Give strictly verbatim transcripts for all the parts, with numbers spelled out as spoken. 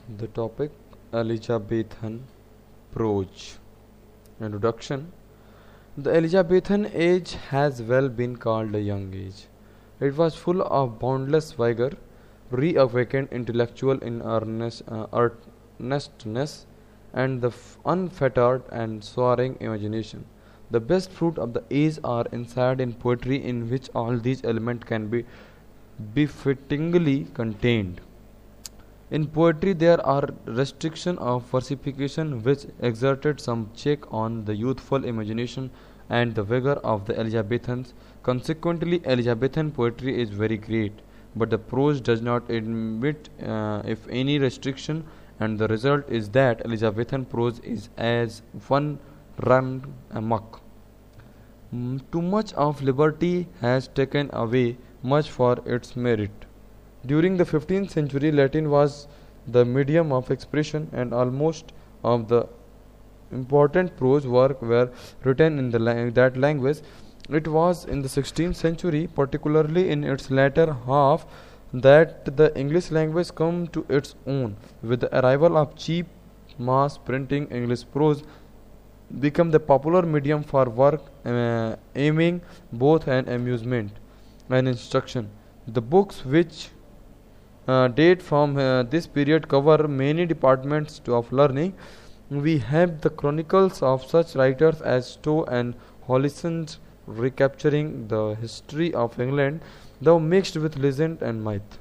The topic: Elizabethan prose. Introduction. The Elizabethan age has well been called a young age. It was full of boundless vigor, reawakened intellectual in earnest, uh, earnestness, and the f- unfettered and soaring imagination. The best fruit of the age are inside in poetry, in which all these elements can be befittingly contained. In poetry, there are restrictions of versification which exerted some check on the youthful imagination and the vigor of the Elizabethans. Consequently, Elizabethan poetry is very great, but the prose does not admit, uh, if any, restriction, and the result is that Elizabethan prose is as one run amok. Mm, too much of liberty has taken away much for its merit. During the fifteenth century, Latin was the medium of expression, and almost of the important prose work were written in the la- that language. It was in the sixteenth century, particularly in its latter half, that the English language came to its own. With the arrival of cheap mass printing, English prose became the popular medium for work, uh, aiming both at amusement and instruction. The books which uh, date from uh, this period cover many departments to- of learning. We have the chronicles of such writers as Stowe and Holisand, recapturing the history of England, though mixed with legend and myth.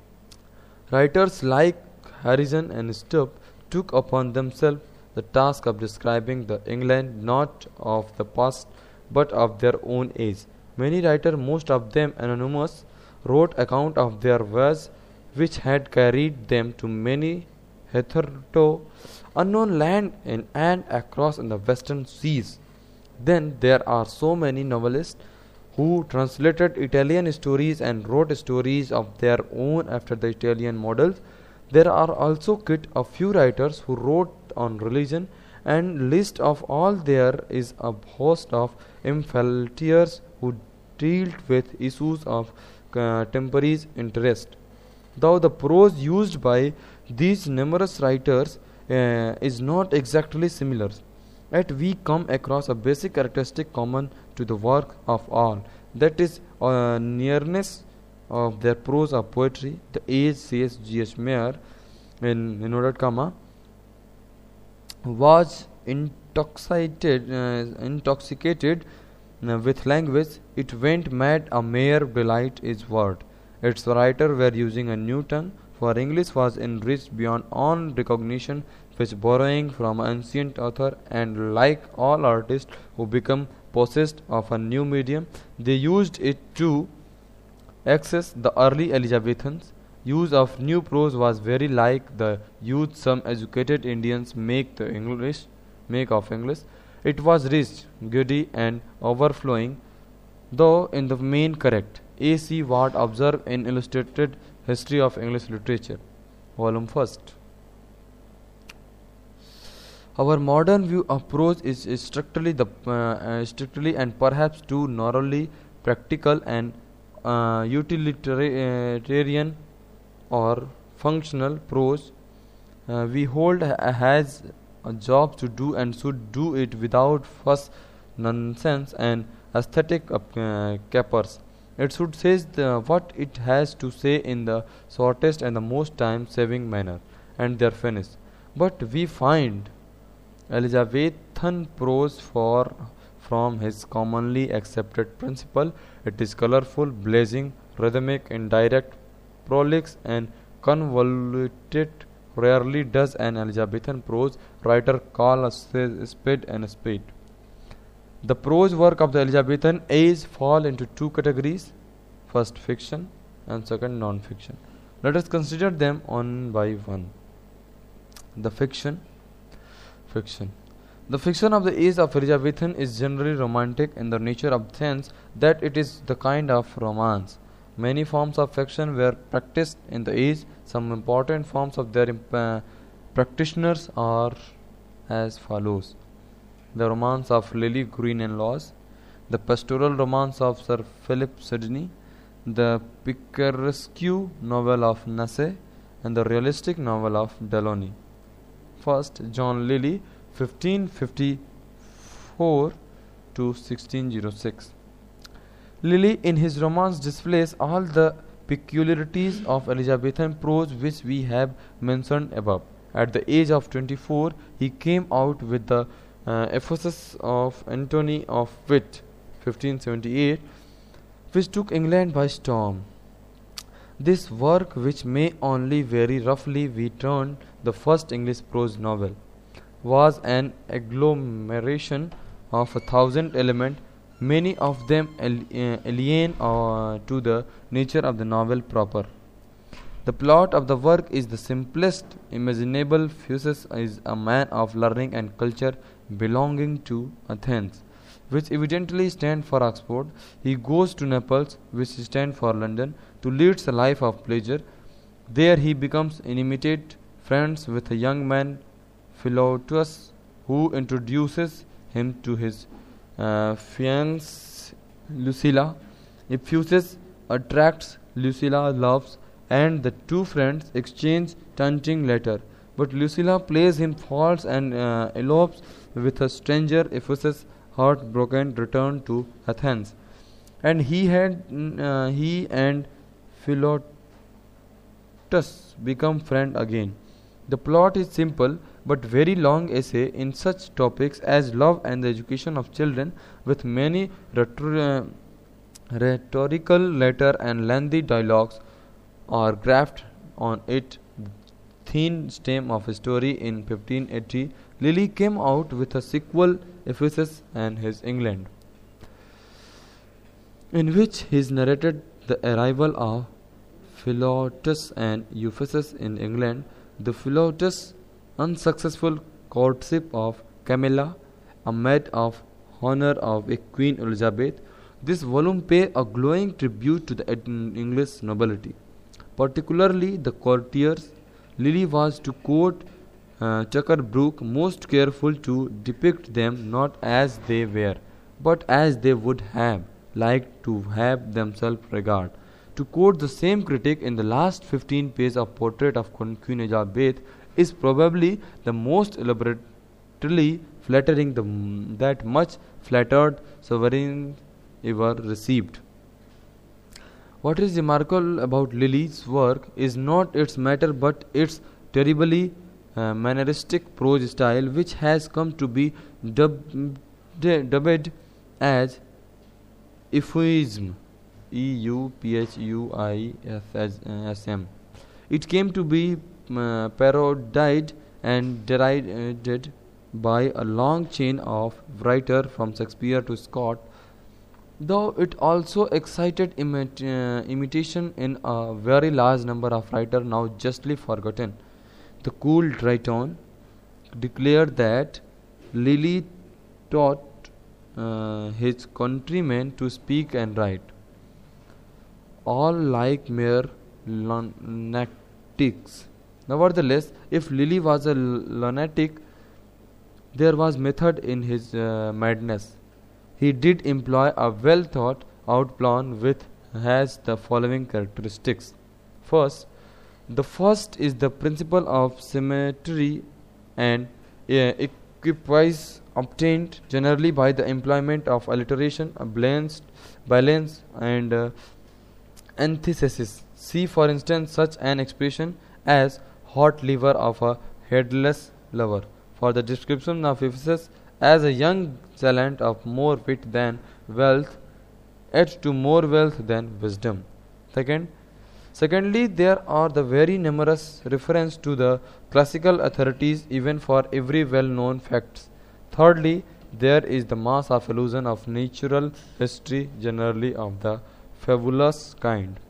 Writers like Harrison and Stubb took upon themselves the task of describing the England not of the past but of their own age. Many writers, most of them anonymous, wrote account of their voyage which had carried them to many hitherto unknown land in and across in the western seas. Then there are so many novelists who translated Italian stories and wrote stories of their own after the Italian models. There are also quite a few writers who wrote on religion, and least of all there is a host of infaltiers who dealt with issues of uh, temporary interest. Though the prose used by these numerous writers uh, is not exactly similar, yet we come across a basic characteristic common to the work of all, that is, uh, nearness of their prose or poetry. The age, says G H Mayer in inverted comma, was intoxicated, uh, intoxicated uh, with language. It went mad, a mere delight is word. Its writers were using a new tongue, for English was enriched beyond all recognition, which borrowing from ancient author, and like all artists who become possessed of a new medium, they used it to access. The early Elizabethans' use of new prose was very like the use some educated Indians make the English make of English. It was rich, giddy, and overflowing, though in the main correct. A. C. Ward observed in Illustrated History of English Literature, Volume First. Our modern view of prose is, is strictly the uh, uh, strictly and perhaps too narrowly practical and uh, utilitarian or functional prose. Uh, we hold ha- has a job to do and should do it without fuss, nonsense, and aesthetic uh, capers. It should say the, what it has to say in the shortest and the most time-saving manner, and they're finished. But we find Elizabethan prose for from his commonly accepted principle. It is colorful, blazing, rhythmic, indirect, prolix, and convoluted. Rarely does an Elizabethan prose writer call a spade and a spade. The prose work of the Elizabethan age fall into two categories: first, fiction, and second, non-fiction. Let us consider them one by one. The fiction. Fiction. The fiction of the age of Elizabethan is generally romantic in the nature of the sense that it is the kind of romance. Many forms of fiction were practiced in the age. Some important forms of their imp- uh, practitioners are as follows: the romance of Lily Green and Laws, the pastoral romance of Sir Philip Sidney, the picaresque novel of Nasse, and the realistic novel of Delaunay. First, John Lyly, fifteen fifty-four to sixteen oh six. Lyly in his romance displays all the peculiarities of Elizabethan prose which we have mentioned above. At the age of twenty-four, he came out with the uh, Ephesus of Antony of Wit, fifteen seventy-eight, which took England by storm. This work, which may only very roughly be termed the first English prose novel, was an agglomeration of a thousand elements, many of them alien uh, to the nature of the novel proper. The plot of the work is the simplest imaginable. Fuses is a man of learning and culture belonging to Athens, which evidently stands for Oxford. He goes to Naples, which stands for London, to lead a life of pleasure. There he becomes intimate friends with a young man, Philotas, who introduces him to his uh, fiancée Lucilla. Ephesus attracts, Lucilla loves, and the two friends exchange taunting letters. But Lucilla plays him false and uh, elopes with a stranger. Ephesus, heartbroken, returned to Athens, and he had uh, he and Philotas become friends again. The plot is simple but very long essay in such topics as love and the education of children, with many rhetor- uh, rhetorical letters and lengthy dialogues are graphed on it. The thin stem of a story. In fifteen eighty, Lyly came out with a sequel, Ephesus and his England, in which he narrated the arrival of Philotas and Ephesus in England, the Philotas' unsuccessful courtship of Camilla, a maid of honor of a Queen Elizabeth. This volume pays a glowing tribute to the English nobility, particularly the courtiers. Lyly was, to quote uh, Tucker Brook, most careful to depict them not as they were, but as they would have liked to have themselves regarded. To quote the same critic, in the last fifteen pages of Portrait of Queen Elizabeth is probably the most elaborately flattering the m- that much flattered sovereign ever received. What is remarkable about Lyly's work is not its matter but its terribly uh, manneristic prose style, which has come to be dubbed, dubbed as euphuism, E U P H U I S M. It came to be uh, parodied and derided by a long chain of writers from Shakespeare to Scott, though it also excited imit- uh, imitation in a very large number of writers now justly forgotten. The cool Drayton declared that Lyly taught uh, his countrymen to speak and write, all like mere lunatics. Nevertheless, if Lyly was a lunatic, there was method in his uh, madness. He did employ a well thought out plan which has the following characteristics. First, the first is the principle of symmetry and uh, equipoise, obtained generally by the employment of alliteration, a balanced balance, and uh, antithesis. See, for instance, such an expression as hot liver of a headless lover, for the description of Ephesus as a young gallant of more wit than wealth, yet to more wealth than wisdom. Second, secondly, there are the very numerous references to the classical authorities even for every well-known facts. Thirdly, there is the mass of allusion of natural history, generally of the fabulous kind.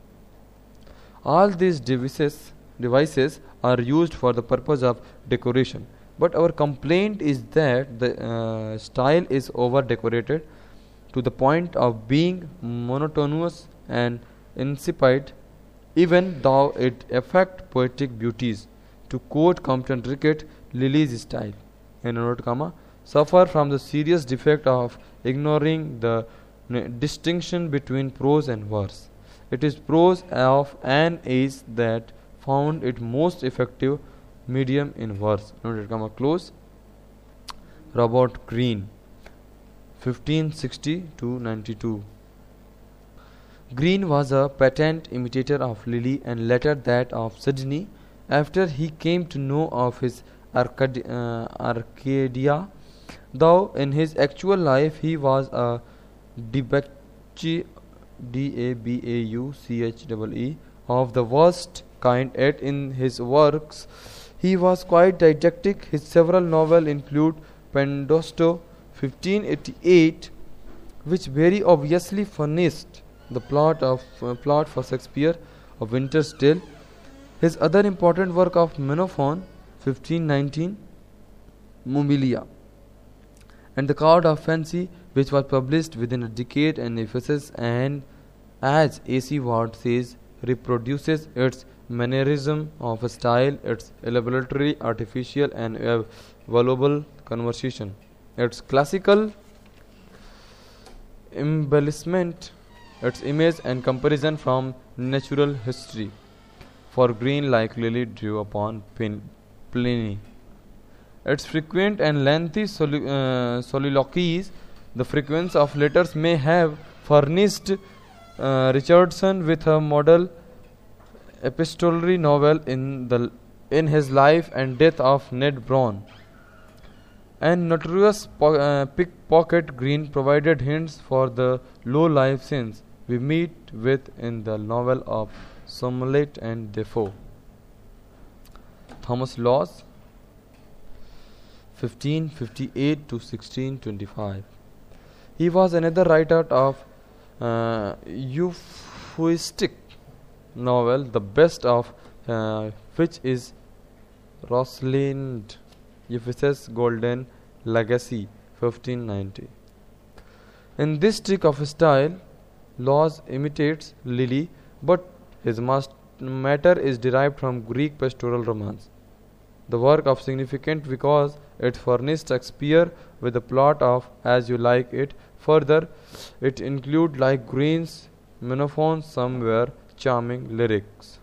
All these devices, devices are used for the purpose of decoration, but our complaint is that the uh, style is over decorated to the point of being monotonous and insipid, even though it affects poetic beauties. To quote Compton Rickett, Lyly's style, in a note, comma, suffer from the serious defect of ignoring the n- distinction between prose and verse. It is prose of an age that found it most effective medium in verse. Noted comma close. Robert Greene, fifteen sixty to ninety-two. Greene was a patent imitator of Lilly and later that of Sidney. After he came to know of his Arcad- uh, Arcadia, though in his actual life he was a debauchee, D A B A U C H E E, of the worst kind, yet in his works he was quite didactic. His several novels include Pendosto, fifteen eighty-eight, which very obviously furnished the plot of uh, plot for Shakespeare, of Winter's Tale. His other important work of Xenophon, fifteen nineteen, Mobilia, and The Card of Fancy, which was published within a decade, and Ephesus, and as A C Ward says, reproduces its mannerism of a style, its elaboratory, artificial, and uh, valuable conversation, its classical embellishment, its image and comparison from natural history. For Greene, like Lilly, drew upon Pin- Pliny. Its frequent and lengthy soli- uh, soliloquies, the frequency of letters, may have furnished uh, Richardson with a model epistolary novel in the in his life and death of Ned Brown. And notorious po- uh, pickpocket, Greene provided hints for the low life scenes we meet with in the novel of Somerset and Defoe. Thomas Lawes, fifteen fifty-eight to sixteen twenty-five. He was another writer of uh, euphuistic novel, the best of uh, which is Rosalind Ephesus Golden Legacy, fifteen ninety. In this trick of style, Lawes imitates Lilly, but his mast- matter is derived from Greek pastoral romance. The work of significant because it furnished Shakespeare with the plot of As You Like It. Further, it include, like Greene's Xenophon, somewhere charming lyrics.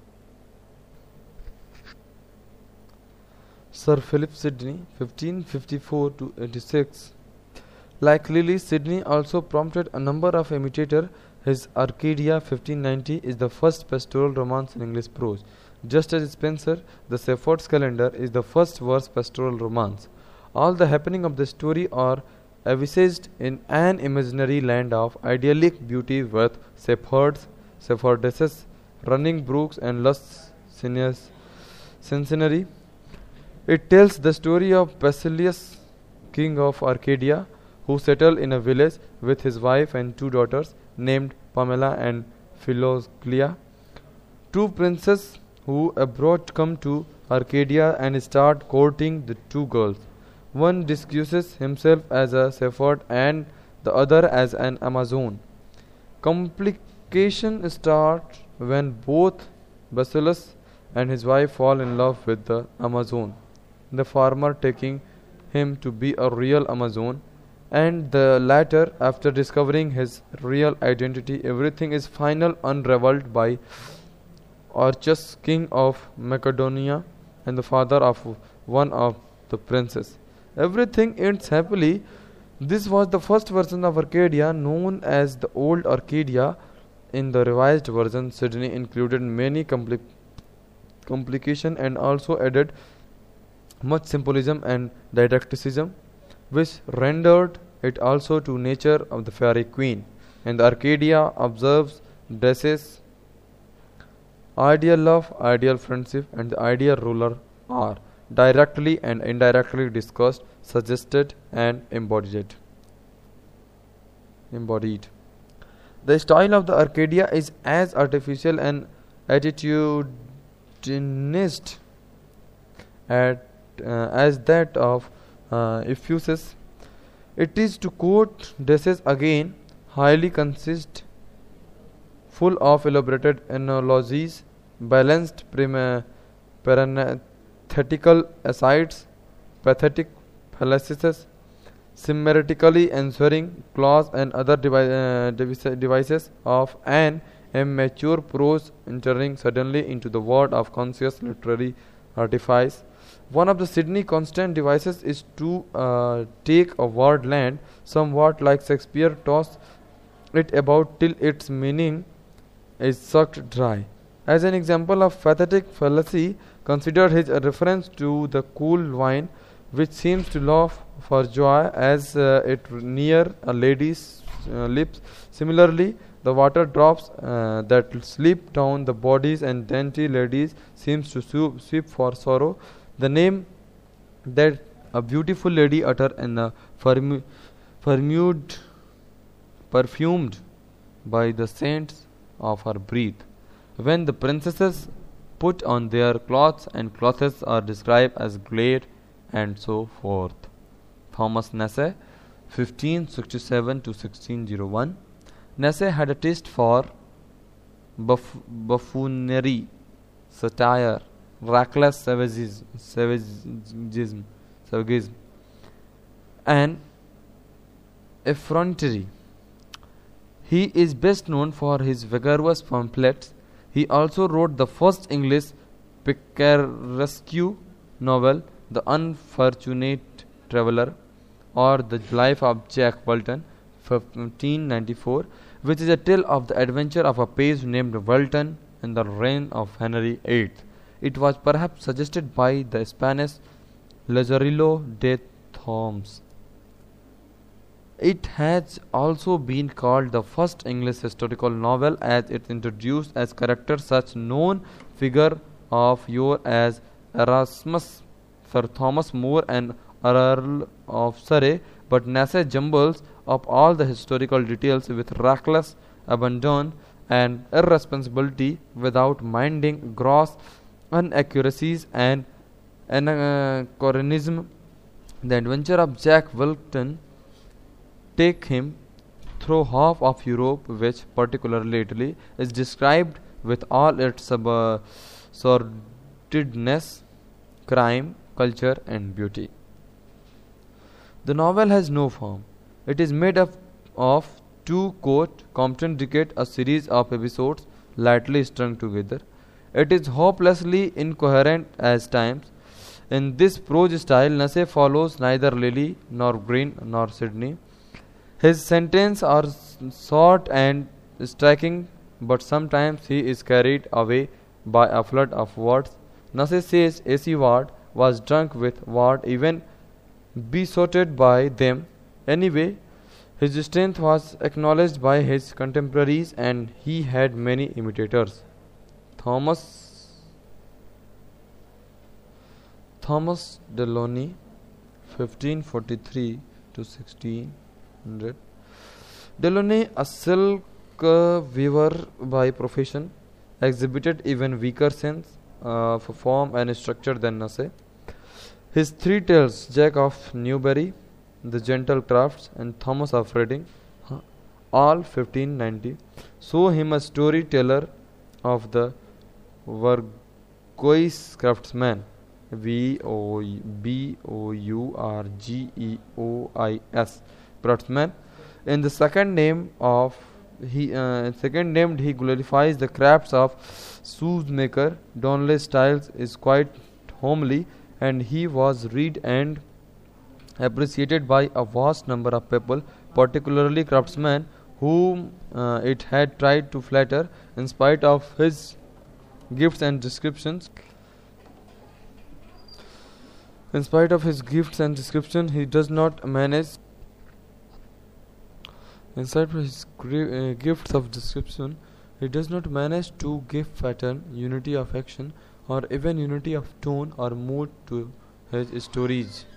Sir Philip Sidney, fifteen fifty-four to eighty-six. Like Lilly, Sidney also prompted a number of imitators. His Arcadia, fifteen ninety, is the first pastoral romance in English prose. Just as Spenser, the Shepherd's Calendar is the first verse pastoral romance. All the happening of the story are envisaged in an imaginary land of idyllic beauty with shepherds, shepherdesses, running brooks, and lush scenery. It tells the story of Basileus, king of Arcadia, who settled in a village with his wife and two daughters named Pamela and Philoclea. Two princes who abroad come to Arcadia and start courting the two girls. One disguises himself as a shepherd and the other as an Amazon. Complication starts when both Basileus and his wife fall in love with the Amazon, the former taking him to be a real Amazon, and the latter, after discovering his real identity, everything is final unraveled by Archus, king of Macedonia and the father of one of the princes. Everything ends happily. This was the first version of Arcadia, known as the Old Arcadia. In the revised version, Sidney included many compli- complications and also added much symbolism and didacticism, which rendered it also to nature of the fairy queen. And the Arcadia observes dresses, ideal love, ideal friendship, and the ideal ruler are directly and indirectly discussed, suggested, and embodied. Embodied. The style of the Arcadia is as artificial and attitudinist at, uh, as that of uh, Ephesus. It is, to quote Deces again, highly consist, full of elaborated analogies, balanced prima- parenthetical asides, pathetic fallacies, symmetrically answering clause and other devi- uh, devices of an a mature prose entering suddenly into the world of conscious literary artifice. One of the Sydney constant devices is to uh, take a word land, somewhat like Shakespeare, toss it about till its meaning is sucked dry. As an example of pathetic fallacy, consider his uh, reference to the cool wine, which seems to laugh for joy as uh, it near a lady's uh, lips. Similarly, the water drops uh, that slip down the bodies and dainty ladies seems to sweep, sweep for sorrow. The name that a beautiful lady utter in a permu- permued, perfumed by the saints of her breath. When the princesses put on their clothes and clothes are described as glad and so forth. Thomas Nase, fifteen sixty-seven to sixteen oh one. Nase had a taste for buff- buffoonery, satire, reckless savagism, savagism, savagism and effrontery. He is best known for his vigorous pamphlets. He also wrote the first English picaresque novel, The Unfortunate Traveller, or The Life of Jack Walton, fifteen ninety-four, which is a tale of the adventure of a page named Walton in the reign of Henry the eighth. It was perhaps suggested by the Spanish Lazarillo de Thoms. It has also been called the first English historical novel, as it introduced as characters such known figure of yore as Erasmus, Sir Thomas More and Earl of Surrey, but Nase jumbles up all the historical details with reckless abandon and irresponsibility without minding gross inaccuracies and anachronism. The adventure of Jack Walton take him through half of Europe, which, particularly Italy, is described with all its sub- uh, sordidness, crime, culture, and beauty. The novel has no form. It is made up of two quote competent decade, a series of episodes lightly strung together. It is hopelessly incoherent at times. In this prose style, Nase follows neither Lily nor Green nor Sydney. His sentences are short and striking, but sometimes he is carried away by a flood of words. Nase says A C Ward was drunk with Ward, even besotted by them. Anyway, his strength was acknowledged by his contemporaries and he had many imitators. Thomas Thomas Deloney, fifteen forty-three to sixteen hundred. Deloney, a silk uh, weaver by profession, exhibited even weaker sense of form and structure than Nase. His three tales, Jack of Newbury, The Gentle Crafts, and Thomas of Reading, all fifteen ninety, show him a storyteller of the Burgoyce craftsman, V O B O U R G E O I S, craftsman. In the second name of he uh, second named he glorifies the crafts of shoemaker. Donnelly's style is quite homely, and he was read and appreciated by a vast number of people, particularly craftsmen whom uh, it had tried to flatter. In spite of his gifts and descriptions, in spite of his gifts and description, he does not manage. In spite of his uh, gifts of description, he does not manage to give pattern, unity of action, or even unity of tone or mood to his stories.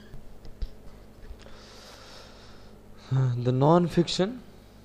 The non-fiction.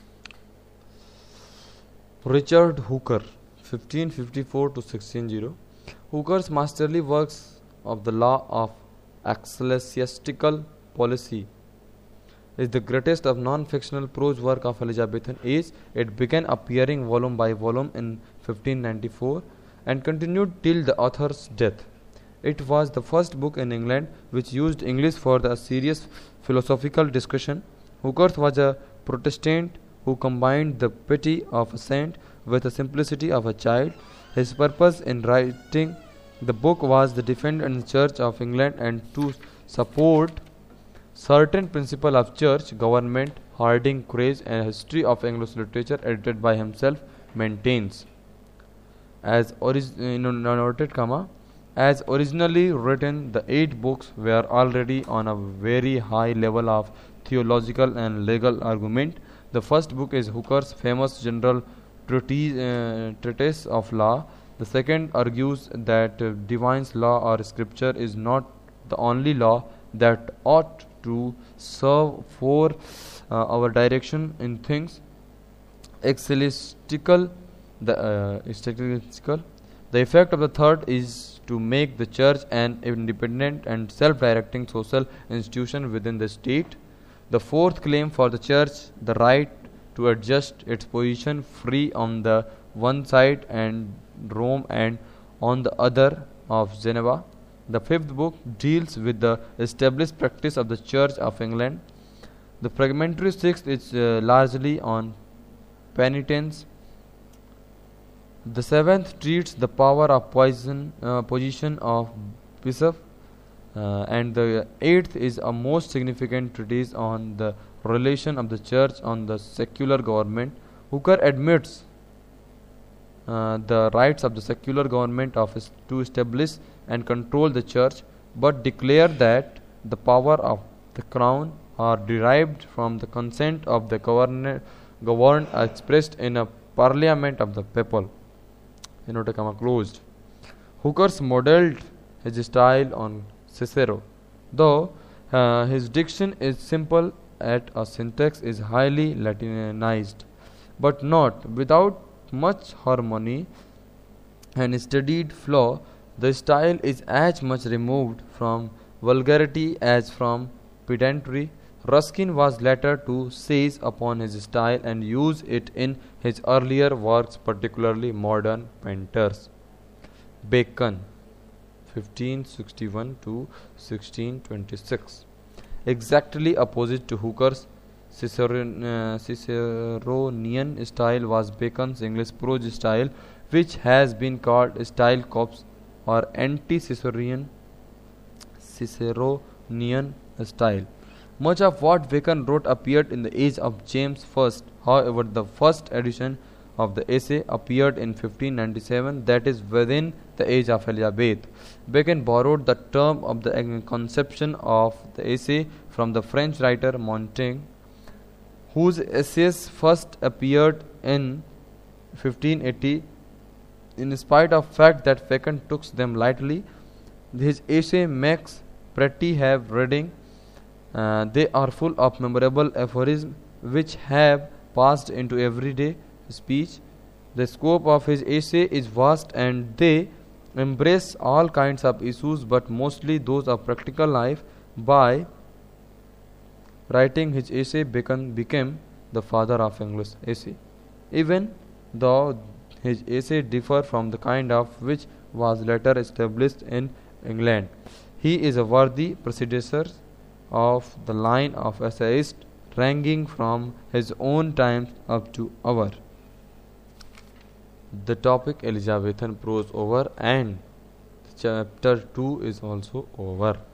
Richard Hooker, fifteen fifty-four to sixteen hundred. Hooker's masterly works of the law of ecclesiastical policy is the greatest of non-fictional prose work of Elizabethan age. It began appearing volume by volume in fifteen ninety-four and continued till the author's death. It was the first book in England which used English for the serious philosophical discussion. Hooker was a Protestant who combined the piety of a saint with the simplicity of a child. His purpose in writing the book was to defend the Church of England and to support certain principles of church government. Harding Craig, a history of English literature edited by himself, maintains as orig- in a noted comma as originally written, the eight books were already on a very high level of theological and legal argument. The first book is Hooker's famous general treatise, uh, treatise of law. The second argues that uh, divine law or scripture is not the only law that ought to serve for uh, our direction in things ecclesiastical. The uh, ecclesiastical. The effect of the third is to make the church an independent and self-directing social institution within the state. The fourth claim for the church the right to adjust its position free on the one side and Rome and on the other of Geneva. The fifth book deals with the established practice of the Church of England. The fragmentary sixth is uh, largely on penitence. The seventh treats the power of poison uh, position of bishop, uh, and the eighth is a most significant treatise on the relation of the church on the secular government. Hooker admits uh, the rights of the secular government of is to establish and control the church, but declare that the power of the crown are derived from the consent of the governor, governed expressed in a parliament of the people. Inverted comma closed. Hooker's modeled his style on Cicero, though uh, his diction is simple at a syntax is highly Latinized, but not without much harmony and studied flow. The style is as much removed from vulgarity as from pedantry. Ruskin was later to seize upon his style and use it in his earlier works, particularly modern painters. Bacon, fifteen sixty-one to sixteen twenty-six, exactly opposite to Hooker's Ciceron, uh, Ciceronian style, was Bacon's English prose style, which has been called style corps or anti-Ciceronian Ciceronian style. Much of what Bacon wrote appeared in the age of James the First. However, the first edition of the essay appeared in fifteen ninety-seven, that is within the age of Elizabeth. Bacon borrowed the term of the conception of the essay from the French writer Montaigne, whose essays first appeared in fifteen eighty. In spite of the fact that Bacon took them lightly, his essay makes pretty have reading. Uh, they are full of memorable aphorisms which have passed into everyday speech. The scope of his essay is vast and they embrace all kinds of issues, but mostly those of practical life. By writing his essay, Bacon became the father of English essay, even though his essay differ from the kind of which was later established in England. He is a worthy predecessor of the line of essayists ranging from his own times up to our. The topic Elizabethan prose over and chapter two is also over.